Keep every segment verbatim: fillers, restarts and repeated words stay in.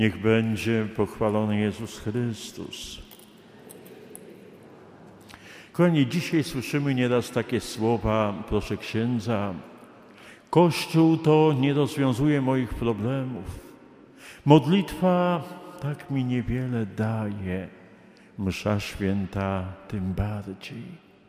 Niech będzie pochwalony Jezus Chrystus. Kochani, dzisiaj słyszymy nieraz takie słowa, proszę księdza, Kościół to nie rozwiązuje moich problemów. Modlitwa tak mi niewiele daje, msza święta tym bardziej.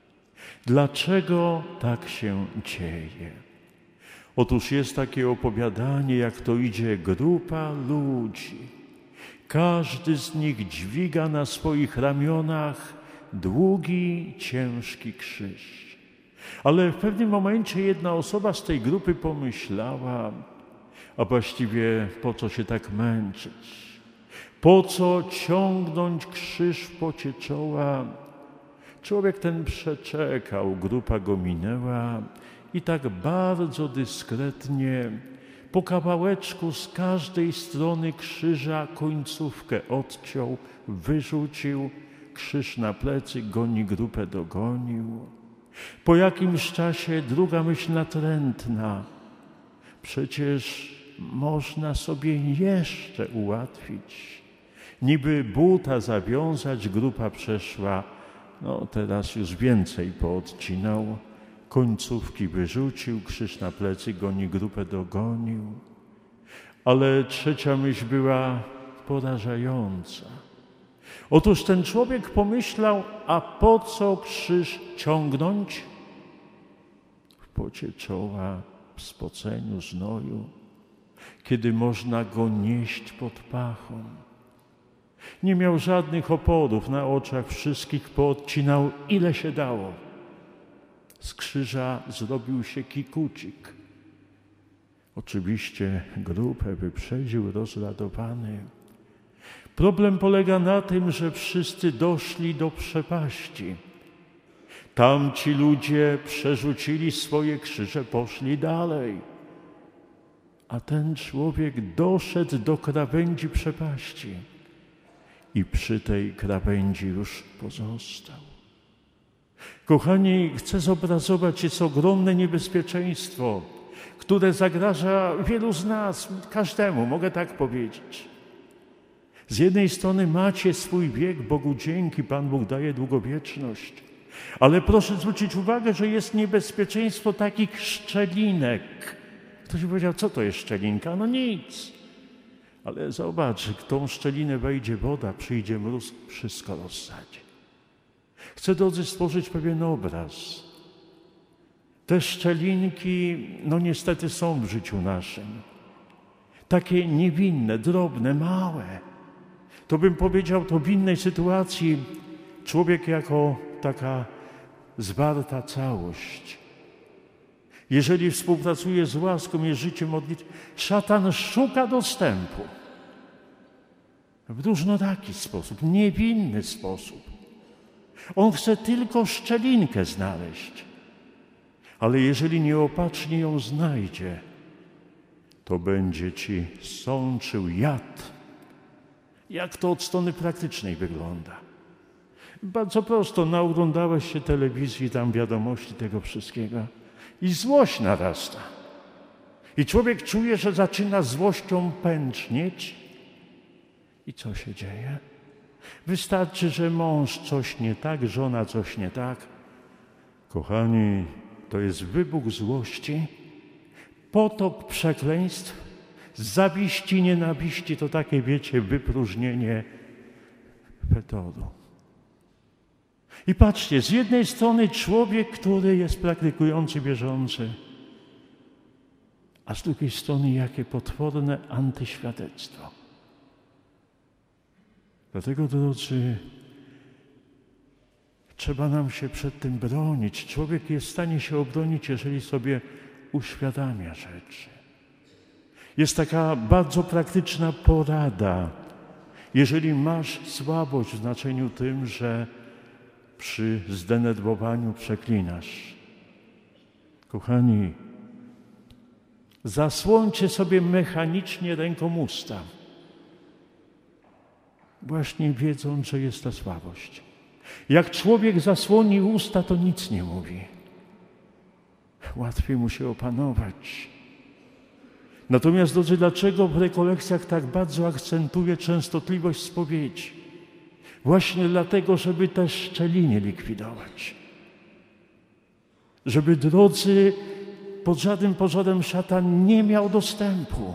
Dlaczego tak się dzieje? Otóż jest takie opowiadanie, jak to idzie grupa ludzi. Każdy z nich dźwiga na swoich ramionach długi, ciężki krzyż. Ale w pewnym momencie jedna osoba z tej grupy pomyślała, a właściwie po co się tak męczyć? Po co ciągnąć krzyż w pocie czoła? Człowiek ten przeczekał, grupa go minęła i tak bardzo dyskretnie po kawałeczku z każdej strony krzyża końcówkę odciął, wyrzucił, krzyż na plecy, goni grupę dogonił. Po jakimś czasie druga myśl natrętna. Przecież można sobie jeszcze ułatwić. Niby buta zawiązać, grupa przeszła, no teraz już więcej poodcinał. Końcówki wyrzucił, krzyż na plecy, goni grupę dogonił. Ale trzecia myśl była porażająca. Otóż ten człowiek pomyślał, a po co krzyż ciągnąć? W pocie czoła, w spoceniu, znoju, kiedy można go nieść pod pachą. Nie miał żadnych oporów, na oczach wszystkich poodcinał ile się dało. Z krzyża zrobił się kikucik. Oczywiście grupę wyprzedził rozradowany. Problem polega na tym, że wszyscy doszli do przepaści. Tamci ludzie przerzucili swoje krzyże, poszli dalej. A ten człowiek doszedł do krawędzi przepaści i przy tej krawędzi już pozostał. Kochani, chcę zobrazować, jest ogromne niebezpieczeństwo, które zagraża wielu z nas, każdemu, mogę tak powiedzieć. Z jednej strony macie swój wiek, Bogu dzięki, Pan Bóg daje długowieczność. Ale proszę zwrócić uwagę, że jest niebezpieczeństwo takich szczelinek. Ktoś powiedział, co to jest szczelinka? No nic. Ale zobacz, w tą szczelinę wejdzie woda, przyjdzie mróz, wszystko rozsadzi. Chcę, drodzy, stworzyć pewien obraz. Te szczelinki, no niestety są w życiu naszym. Takie niewinne, drobne, małe. To bym powiedział, to w innej sytuacji człowiek jako taka zwarta całość. Jeżeli współpracuje z łaską, jest życie modlitwy, szatan szuka dostępu. W różnoraki sposób, niewinny sposób. On chce tylko szczelinkę znaleźć. Ale jeżeli nieopatrznie ją znajdzie, to będzie ci sączył jad. Jak to od strony praktycznej wygląda? Bardzo prosto, naoglądałeś się telewizji, tam wiadomości tego wszystkiego i złość narasta. I człowiek czuje, że zaczyna złością pęcznieć. I co się dzieje? Wystarczy, że mąż coś nie tak, żona coś nie tak. Kochani, to jest wybuch złości, potok przekleństw, zawiści, nienawiści, to takie, wiecie, wypróżnienie fetoru. I patrzcie, z jednej strony człowiek, który jest praktykujący, wierzący, a z drugiej strony jakie potworne antyświadectwo. Dlatego, drodzy, trzeba nam się przed tym bronić. Człowiek jest w stanie się obronić, jeżeli sobie uświadamia rzeczy. Jest taka bardzo praktyczna porada. Jeżeli masz słabość w znaczeniu tym, że przy zdenerwowaniu przeklinasz. Kochani, zasłońcie sobie mechanicznie ręką usta. Właśnie wiedząc, że jest ta słabość. Jak człowiek zasłoni usta, to nic nie mówi. Łatwiej mu się opanować. Natomiast, drodzy, dlaczego w rekolekcjach tak bardzo akcentuję częstotliwość spowiedzi? Właśnie dlatego, żeby te szczeliny likwidować. Żeby, drodzy, pod żadnym pozorem szatan nie miał dostępu.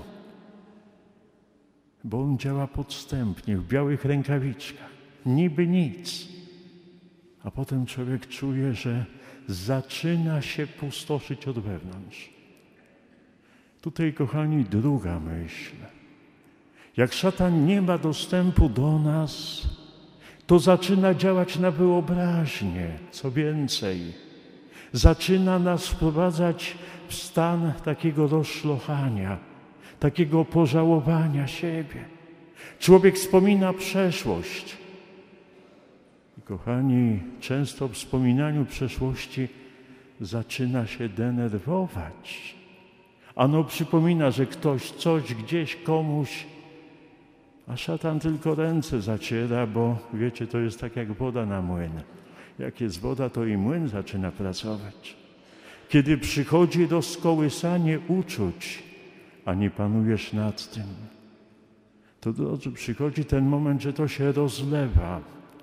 Bo on działa podstępnie, w białych rękawiczkach. Niby nic. A potem człowiek czuje, że zaczyna się pustoszyć od wewnątrz. Tutaj, kochani, druga myśl. Jak szatan nie ma dostępu do nas, to zaczyna działać na wyobraźnię. Co więcej, zaczyna nas wprowadzać w stan takiego rozszlochania, takiego pożałowania siebie. Człowiek wspomina przeszłość. I, kochani, często w wspominaniu przeszłości zaczyna się denerwować. Ano przypomina, że ktoś coś gdzieś komuś, a szatan tylko ręce zaciera, bo wiecie, to jest tak jak woda na młyn. Jak jest woda, to i młyn zaczyna pracować. Kiedy przychodzi rozkołysanie uczuć, a nie panujesz nad tym, to, drodzy, przychodzi ten moment, że to się rozlewa.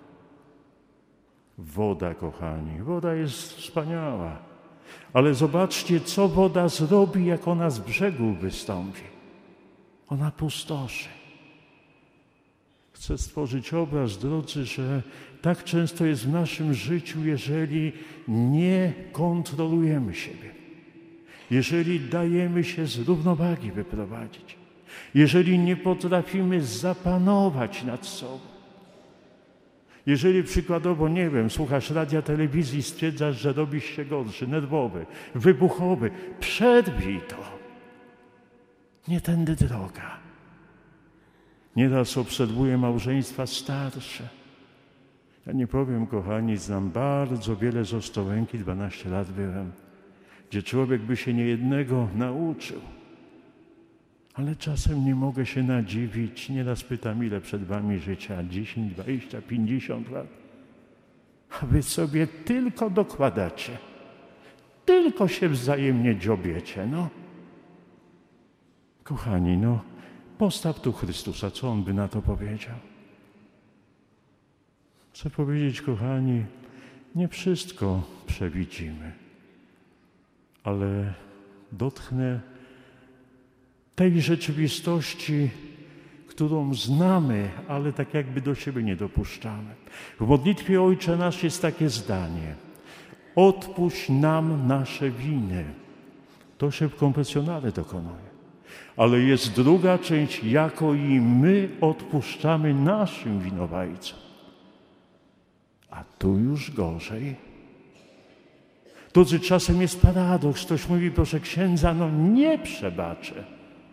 Woda, kochani, woda jest wspaniała. Ale zobaczcie, co woda zrobi, jak ona z brzegu wystąpi. Ona pustoszy. Chcę stworzyć obraz, drodzy, że tak często jest w naszym życiu, jeżeli nie kontrolujemy siebie. Jeżeli dajemy się z równowagi wyprowadzić. Jeżeli nie potrafimy zapanować nad sobą. Jeżeli przykładowo, nie wiem, słuchasz radia, telewizji, stwierdzasz, że robisz się gorszy, nerwowy, wybuchowy, przerwij to. Nie tędy droga. Nieraz obserwuję małżeństwa starsze. Ja nie powiem, kochani, znam bardzo wiele z Ostrołęki, dwanaście lat byłem, gdzie człowiek by się niejednego nauczył. Ale czasem nie mogę się nadziwić. Nieraz pytam, ile przed wami życia? dziesięć, dwadzieścia, pięćdziesiąt lat. A wy sobie tylko dokładacie. Tylko się wzajemnie dziobiecie, no. Kochani, no, postaw tu Chrystusa. Co On by na to powiedział? Chcę powiedzieć, kochani, nie wszystko przewidzimy, ale dotknę tej rzeczywistości, którą znamy, ale tak jakby do siebie nie dopuszczamy. W modlitwie Ojcze Nasz jest takie zdanie: odpuść nam nasze winy. To się w konfesjonale dokonuje. Ale jest druga część, jako i my odpuszczamy naszym winowajcom. A tu już gorzej. Drodzy, czasem jest paradoks. Ktoś mówi, proszę księdza, no nie przebaczę.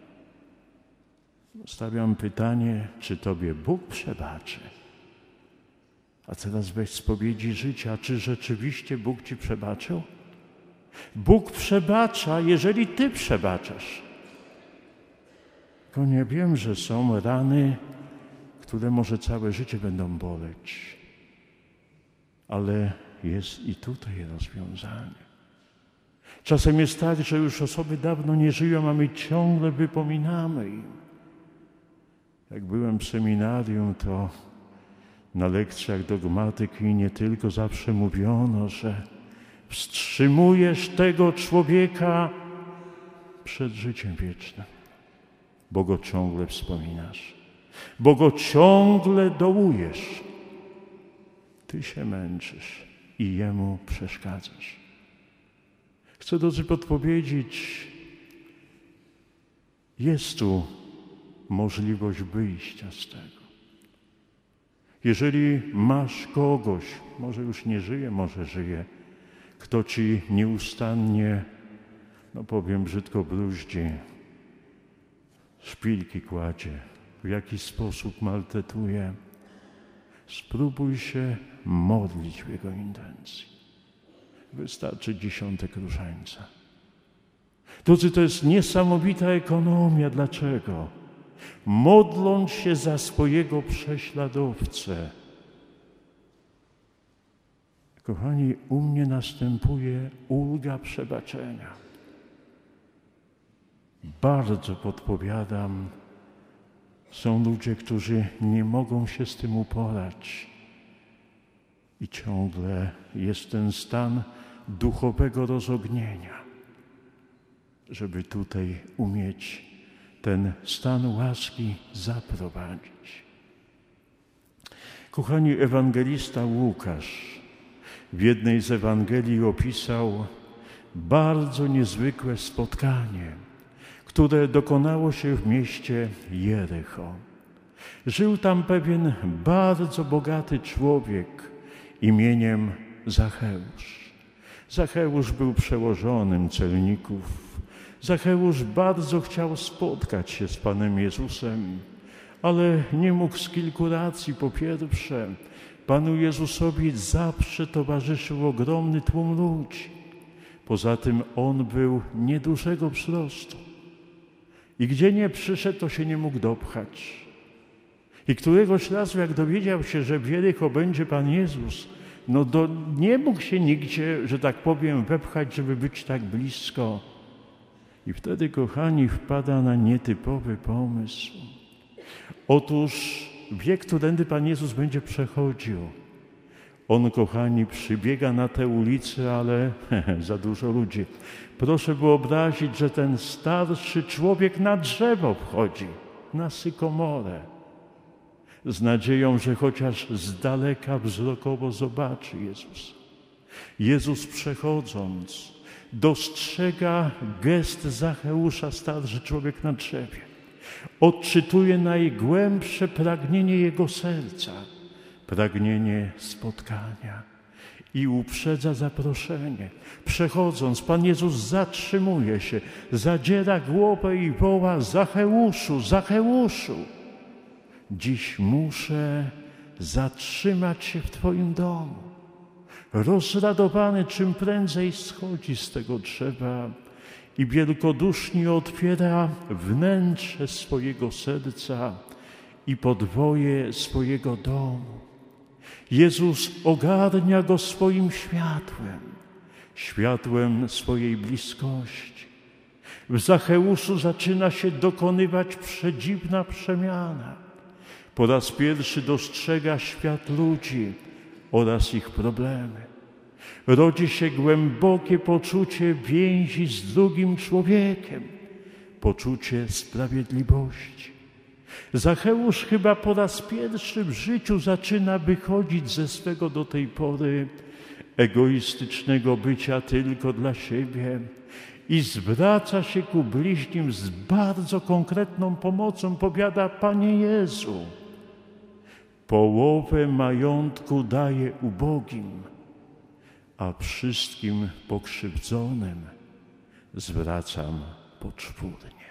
Stawiam pytanie, czy tobie Bóg przebaczy? A teraz weź spowiedzi życia, czy rzeczywiście Bóg ci przebaczył? Bóg przebacza, jeżeli ty przebaczasz. Tylko nie wiem, że są rany, które może całe życie będą boleć. Ale jest i tutaj rozwiązanie. Czasem jest tak, że już osoby dawno nie żyją, a my ciągle wypominamy im. Jak byłem w seminarium, to na lekcjach dogmatyki nie tylko zawsze mówiono, że wstrzymujesz tego człowieka przed życiem wiecznym, bo go ciągle wspominasz, bo go ciągle dołujesz. Ty się męczysz i jemu przeszkadzasz. Chcę, drodzy, podpowiedzieć, jest tu możliwość wyjścia z tego. Jeżeli masz kogoś, może już nie żyje, może żyje, kto ci nieustannie, no powiem brzydko, bruździ, szpilki kładzie, w jakiś sposób maltretuje, spróbuj się modlić w jego intencji. Wystarczy dziesiątek różańca. Drodzy, to jest niesamowita ekonomia. Dlaczego? Modląc się za swojego prześladowcę. Kochani, u mnie następuje ulga przebaczenia. bardzo podpowiadam, są ludzie, którzy nie mogą się z tym uporać i ciągle jest ten stan duchowego rozognienia, żeby tutaj umieć ten stan łaski zaprowadzić. Kochani, ewangelista Łukasz w jednej z Ewangelii opisał bardzo niezwykłe spotkanie, które dokonało się w mieście Jericho. Żył tam pewien bardzo bogaty człowiek imieniem Zacheusz. Zacheusz był przełożonym celników. Zacheusz bardzo chciał spotkać się z Panem Jezusem, ale nie mógł z kilku racji. Po pierwsze, Panu Jezusowi zawsze towarzyszył ogromny tłum ludzi. Poza tym on był niedużego wzrostu. I gdzie nie przyszedł, to się nie mógł dopchać. I któregoś razu, jak dowiedział się, że w Jericho będzie Pan Jezus, no do, nie mógł się nigdzie, że tak powiem, wepchać, żeby być tak blisko. I wtedy, kochani, wpada na nietypowy pomysł. Otóż wie, którędy Pan Jezus będzie przechodził. On, kochani, przybiega na tę ulicę, ale za dużo ludzi. Proszę wyobrazić, że ten starszy człowiek na drzewo wchodzi, na sykomorę, z nadzieją, że chociaż z daleka wzrokowo zobaczy Jezus. Jezus, przechodząc, dostrzega gest Zacheusza, starszy człowiek na drzewie. Odczytuje najgłębsze pragnienie jego serca, pragnienie spotkania i uprzedza zaproszenie. Przechodząc, Pan Jezus zatrzymuje się, zadziera głowę i woła: Zacheuszu, Zacheuszu, dziś muszę zatrzymać się w Twoim domu. Rozradowany czym prędzej schodzi z tego drzewa i wielkodusznie otwiera wnętrze swojego serca i podwoje swojego domu. Jezus ogarnia go swoim światłem, światłem swojej bliskości. W Zacheuszu zaczyna się dokonywać przedziwna przemiana. Po raz pierwszy dostrzega świat ludzi oraz ich problemy. Rodzi się głębokie poczucie więzi z drugim człowiekiem, poczucie sprawiedliwości. Zacheusz chyba po raz pierwszy w życiu zaczyna wychodzić ze swego do tej pory egoistycznego bycia tylko dla siebie i zwraca się ku bliźnim z bardzo konkretną pomocą. Powiada: Panie Jezu, połowę majątku daję ubogim, a wszystkim pokrzywdzonym zwracam poczwórnie.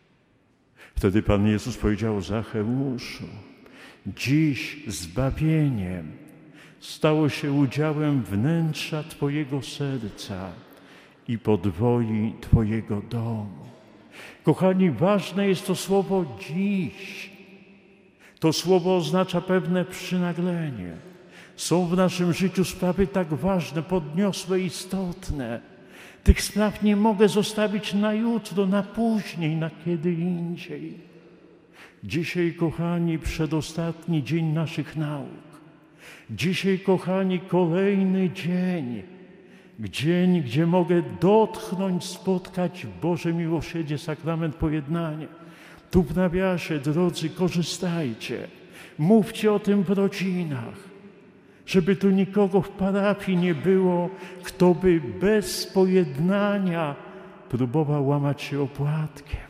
Wtedy Pan Jezus powiedział: Zacheuszu, dziś zbawienie stało się udziałem wnętrza Twojego serca i podwoi Twojego domu. Kochani, ważne jest to słowo dziś. To słowo oznacza pewne przynaglenie. Są w naszym życiu sprawy tak ważne, podniosłe, istotne. Tych spraw nie mogę zostawić na jutro, na później, na kiedy indziej. Dzisiaj, kochani, przedostatni dzień naszych nauk. Dzisiaj, kochani, kolejny dzień. Dzień, gdzie mogę dotknąć, spotkać w Boże miłosierdzie sakrament pojednania. Tu w nawiasie, drodzy, korzystajcie. Mówcie o tym w rodzinach. Żeby tu nikogo w parafii nie było, kto by bez pojednania próbował łamać się opłatkiem.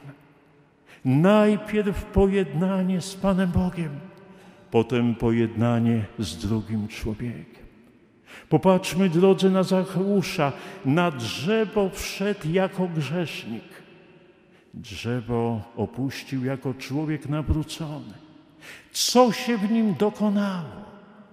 Najpierw pojednanie z Panem Bogiem, potem pojednanie z drugim człowiekiem. Popatrzmy, drodzy, na Zacheusza. Na drzewo wszedł jako grzesznik. Drzewo opuścił jako człowiek nawrócony. Co się w nim dokonało?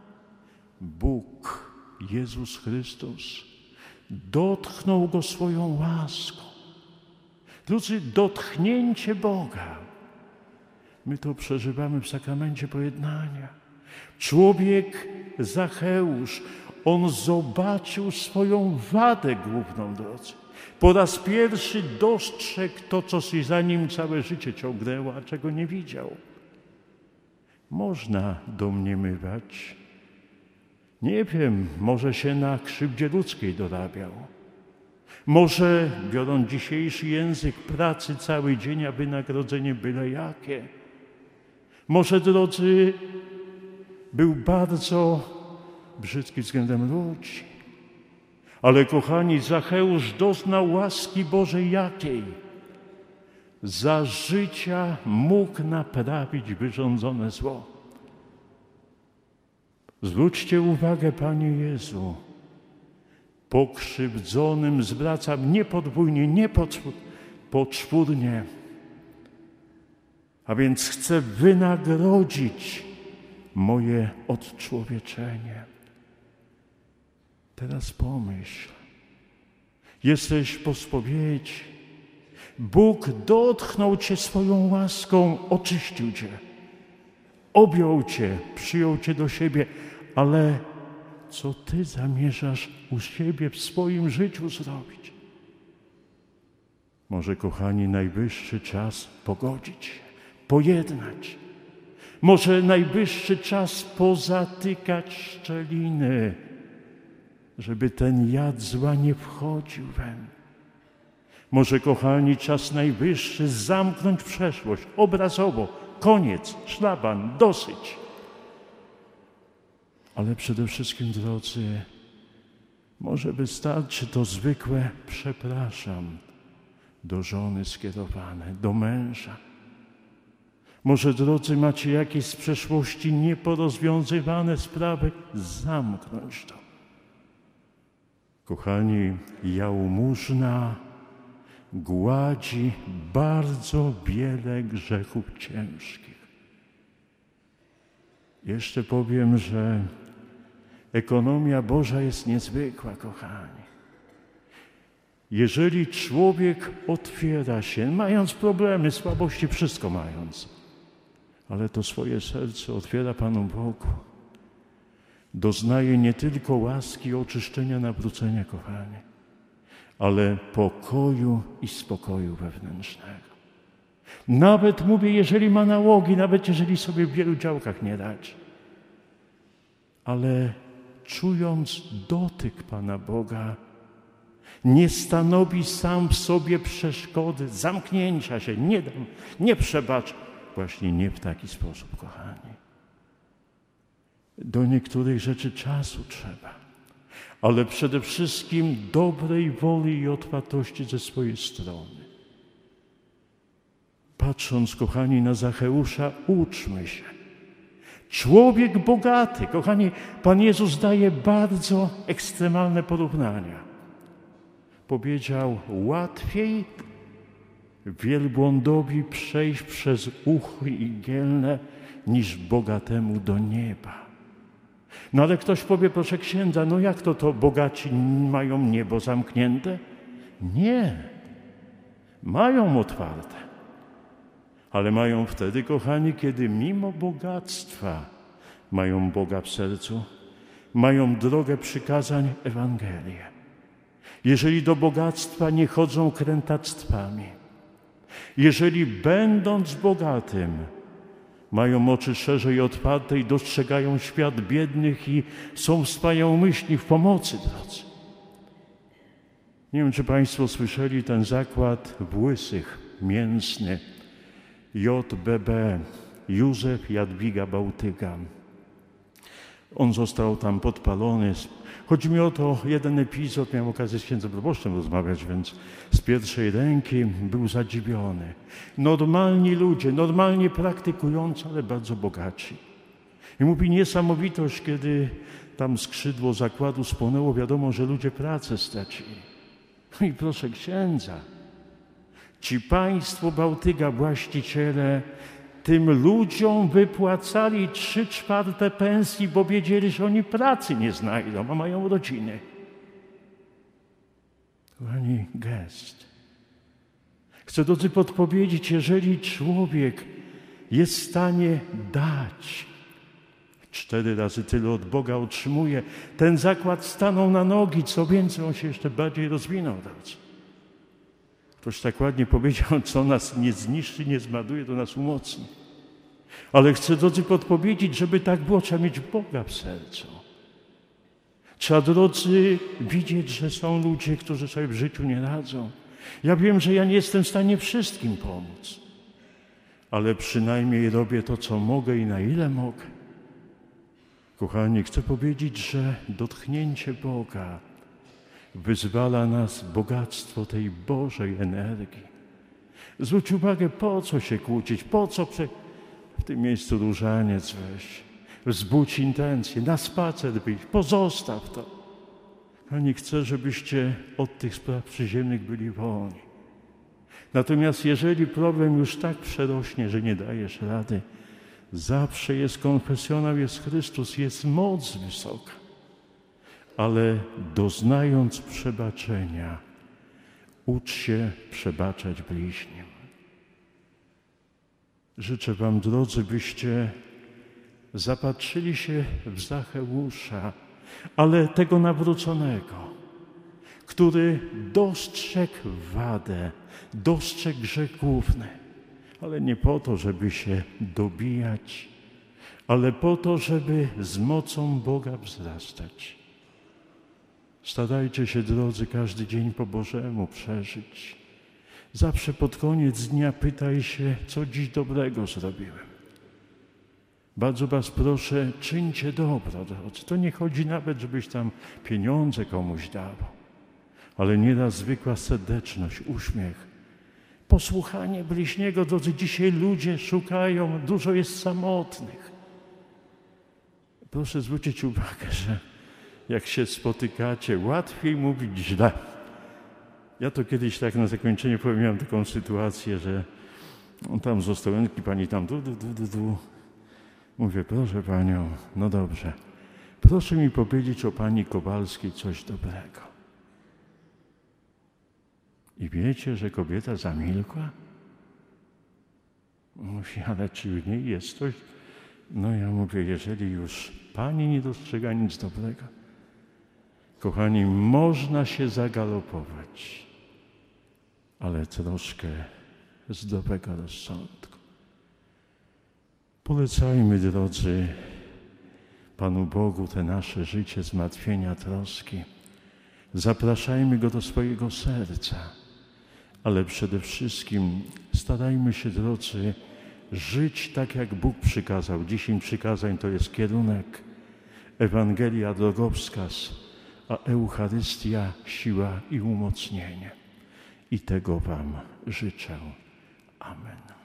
Bóg, Jezus Chrystus, dotknął go swoją łaską. Drodzy, dotknięcie Boga. My to przeżywamy w sakramencie pojednania. Człowiek Zacheusz, on zobaczył swoją wadę główną, drodzy. Po raz pierwszy dostrzegł to, co się za nim całe życie ciągnęło, a czego nie widział. Można domniemywać. Nie wiem, może się na krzywdzie ludzkiej dorabiał. Może, biorąc dzisiejszy język pracy cały dzień, a wynagrodzenie byle jakie. Może, drodzy, był bardzo brzydki względem ludzi. Ale, kochani, Zacheusz doznał łaski Bożej jakiej? Za życia mógł naprawić wyrządzone zło. Zwróćcie uwagę, Panie Jezu, pokrzywdzonym zwracam nie podwójnie, nie poczwórnie, a więc chcę wynagrodzić moje odczłowieczenie. Teraz pomyśl, jesteś po spowiedzi, Bóg dotknął Cię swoją łaską, oczyścił Cię, objął Cię, przyjął Cię do siebie, ale co Ty zamierzasz u siebie w swoim życiu zrobić? Może, kochani, najwyższy czas pogodzić się, pojednać. Może najwyższy czas pozatykać szczeliny, żeby ten jad zła nie wchodził weń. Może, kochani, czas najwyższy zamknąć przeszłość, obrazowo, koniec, szlaban, dosyć. Ale przede wszystkim, drodzy, może wystarczy to zwykłe przepraszam do żony skierowane, do męża. Może, drodzy, macie jakieś z przeszłości nieporozwiązywane sprawy, zamknąć to. Kochani, jałmużna gładzi bardzo wiele grzechów ciężkich. Jeszcze powiem, że ekonomia Boża jest niezwykła, kochani. Jeżeli człowiek otwiera się, mając problemy, słabości, wszystko mając, ale to swoje serce otwiera Panu Bogu, doznaje nie tylko łaski oczyszczenia, nawrócenia, kochani, ale pokoju i spokoju wewnętrznego. Nawet, mówię, jeżeli ma nałogi, nawet jeżeli sobie w wielu działkach nie radzi, ale czując dotyk Pana Boga, nie stanowi sam w sobie przeszkody, zamknięcia się, nie dam, nie przebacz. Właśnie nie w taki sposób, kochani. Do niektórych rzeczy czasu trzeba, ale przede wszystkim dobrej woli i otwartości ze swojej strony. Patrząc, kochani, na Zacheusza, uczmy się. Człowiek bogaty, kochani, Pan Jezus daje bardzo ekstremalne porównania. Powiedział, łatwiej wielbłądowi przejść przez uchy igielne niż bogatemu do nieba. No ale ktoś powie, proszę księdza, no jak to to bogaci mają niebo zamknięte? Nie. Mają otwarte. Ale mają wtedy, kochani, kiedy mimo bogactwa mają Boga w sercu, mają drogę przykazań, Ewangelię. Jeżeli do bogactwa nie chodzą krętactwami, jeżeli będąc bogatym mają oczy szerzej otwarte i dostrzegają świat biednych i są wspaniałomyślni w pomocy, drodzy. Nie wiem, czy Państwo słyszeli ten zakład w Łysych, mięsny, J B B, Józef Jadwiga Bałtyga. On został tam podpalony. Chodzi mi o to, jeden epizod, miałem okazję z księdzem proboszczem rozmawiać, więc z pierwszej ręki był zadziwiony. Normalni ludzie, normalnie praktykujący, ale bardzo bogaci. I mówi, niesamowitość, kiedy tam skrzydło zakładu spłonęło, wiadomo, że ludzie pracę stracili. No i proszę księdza, ci państwo Bałtyga, właściciele, tym ludziom wypłacali trzy czwarte pensji, bo wiedzieli, że oni pracy nie znajdą, a mają rodziny. Kochani, gest. Chcę, drodzy, podpowiedzieć, jeżeli człowiek jest w stanie dać, cztery razy tyle od Boga otrzymuje, ten zakład stanął na nogi, co więcej, on się jeszcze bardziej rozwinął, drodzy. Ktoś tak ładnie powiedział, co nas nie zniszczy, nie zmarnuje, to nas umocni. Ale chcę, drodzy, podpowiedzieć, żeby tak było, trzeba mieć Boga w sercu. Trzeba, drodzy, widzieć, że są ludzie, którzy sobie w życiu nie radzą. Ja wiem, że ja nie jestem w stanie wszystkim pomóc, ale przynajmniej robię to, co mogę i na ile mogę. Kochani, chcę powiedzieć, że dotknięcie Boga wyzwala nas bogactwo tej Bożej energii. Zwróć uwagę, po co się kłócić, po co prze... w tym miejscu różaniec weź, wzbudź intencje, na spacer wyjść, pozostaw to. Pani chce, żebyście od tych spraw przyziemnych byli wolni. Natomiast jeżeli problem już tak przerośnie, że nie dajesz rady, zawsze jest konfesjonał, jest Chrystus, jest moc wysoka. Ale doznając przebaczenia, ucz się przebaczać bliźnim. Życzę wam, drodzy, byście zapatrzyli się w Zacheusza, ale tego nawróconego, który dostrzegł wadę, dostrzegł grzech główny, ale nie po to, żeby się dobijać, ale po to, żeby z mocą Boga wzrastać. Starajcie się, drodzy, każdy dzień po Bożemu przeżyć. Zawsze pod koniec dnia pytaj się, co dziś dobrego zrobiłem. Bardzo was proszę, czyńcie dobro, drodzy. To nie chodzi nawet, żebyś tam pieniądze komuś dawał, ale nieraz zwykła serdeczność, uśmiech, posłuchanie bliźniego. Drodzy, dzisiaj ludzie szukają, dużo jest samotnych. Proszę zwrócić uwagę, że jak się spotykacie, łatwiej mówić źle. Ja to kiedyś tak na zakończenie powiem, miałem taką sytuację, że on tam z Ostrołęki, pani tam du, du, du, du, du. Mówię, proszę panią, no dobrze, proszę mi powiedzieć o pani Kowalskiej coś dobrego. I wiecie, że kobieta zamilkła? Mówi, ale czy w niej jest coś? No ja mówię, jeżeli już pani nie dostrzega nic dobrego, kochani, można się zagalopować, ale troszkę zdrowego rozsądku. Polecajmy, drodzy, Panu Bogu te nasze życie, zmartwienia, troski. Zapraszajmy Go do swojego serca, ale przede wszystkim starajmy się, drodzy, żyć tak, jak Bóg przykazał. Dziesięć przykazań to jest kierunek, Ewangelia drogowskaz, a Eucharystia siła i umocnienie. I tego wam życzę. Amen.